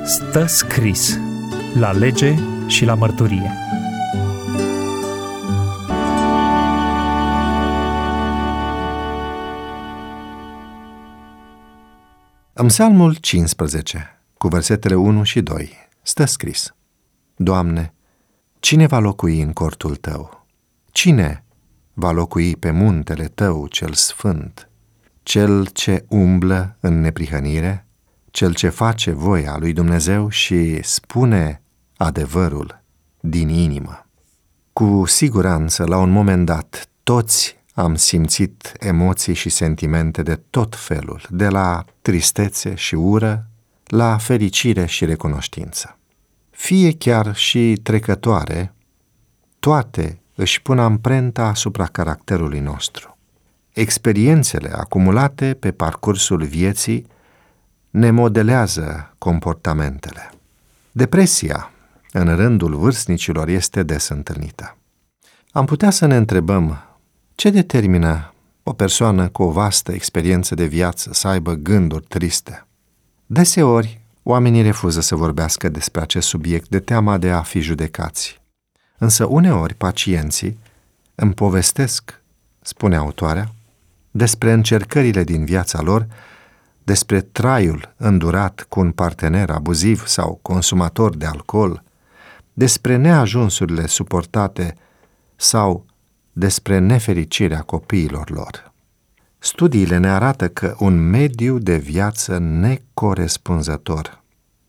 Stă scris la lege și la mărturie. În Psalmul 15, cu versetele 1 și 2, stă scris: Doamne, cine va locui în cortul Tău? Cine va locui pe muntele Tău cel sfânt? Cel ce umblă în neprihănire, cel ce face voia lui Dumnezeu și spune adevărul din inimă. Cu siguranță, la un moment dat, toți am simțit emoții și sentimente de tot felul, de la tristețe și ură, la fericire și recunoștință. Fie chiar și trecătoare, toate își pun amprenta asupra caracterului nostru. Experiențele acumulate pe parcursul vieții ne modelează comportamentele. Depresia în rândul vârstnicilor este des întâlnită. Am putea să ne întrebăm ce determină o persoană cu o vastă experiență de viață să aibă gânduri triste. Deseori, oamenii refuză să vorbească despre acest subiect de teama de a fi judecați. Însă uneori pacienții îmi povestesc, spune autoarea, despre încercările din viața lor, despre traiul îndurat cu un partener abuziv sau consumator de alcool, despre neajunsurile suportate sau despre nefericirea copiilor lor. Studiile ne arată că un mediu de viață necorespunzător,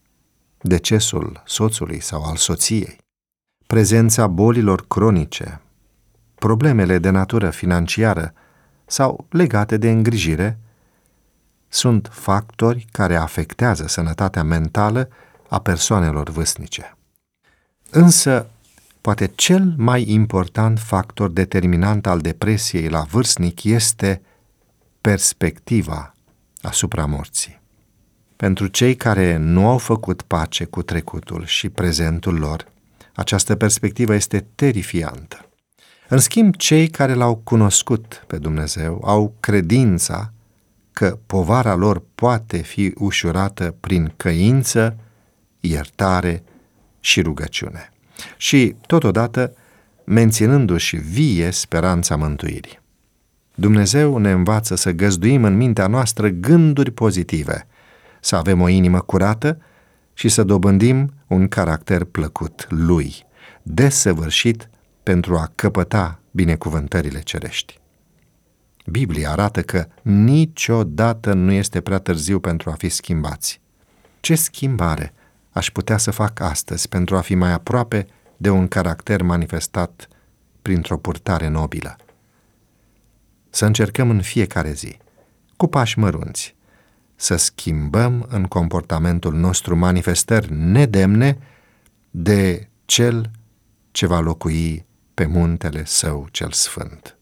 decesul soțului sau al soției, prezența bolilor cronice, problemele de natură financiară sau legate de îngrijire, sunt factori care afectează sănătatea mentală a persoanelor vârstnice. Însă, poate cel mai important factor determinant al depresiei la vârstnic este perspectiva asupra morții. Pentru cei care nu au făcut pace cu trecutul și prezentul lor, această perspectivă este terifiantă. În schimb, cei care l-au cunoscut pe Dumnezeu au credința că povara lor poate fi ușurată prin căință, iertare și rugăciune. Și, totodată, menținându-și vie speranța mântuirii. Dumnezeu ne învață să găzduim în mintea noastră gânduri pozitive, să avem o inimă curată și să dobândim un caracter plăcut Lui, desăvârșit pentru a căpăta binecuvântările cerești. Biblia arată că niciodată nu este prea târziu pentru a fi schimbați. Ce schimbare aș putea să fac astăzi pentru a fi mai aproape de un caracter manifestat printr-o purtare nobilă? Să încercăm în fiecare zi, cu pași mărunți, să schimbăm în comportamentul nostru manifestări nedemne de Cel ce va locui pe muntele Său cel sfânt.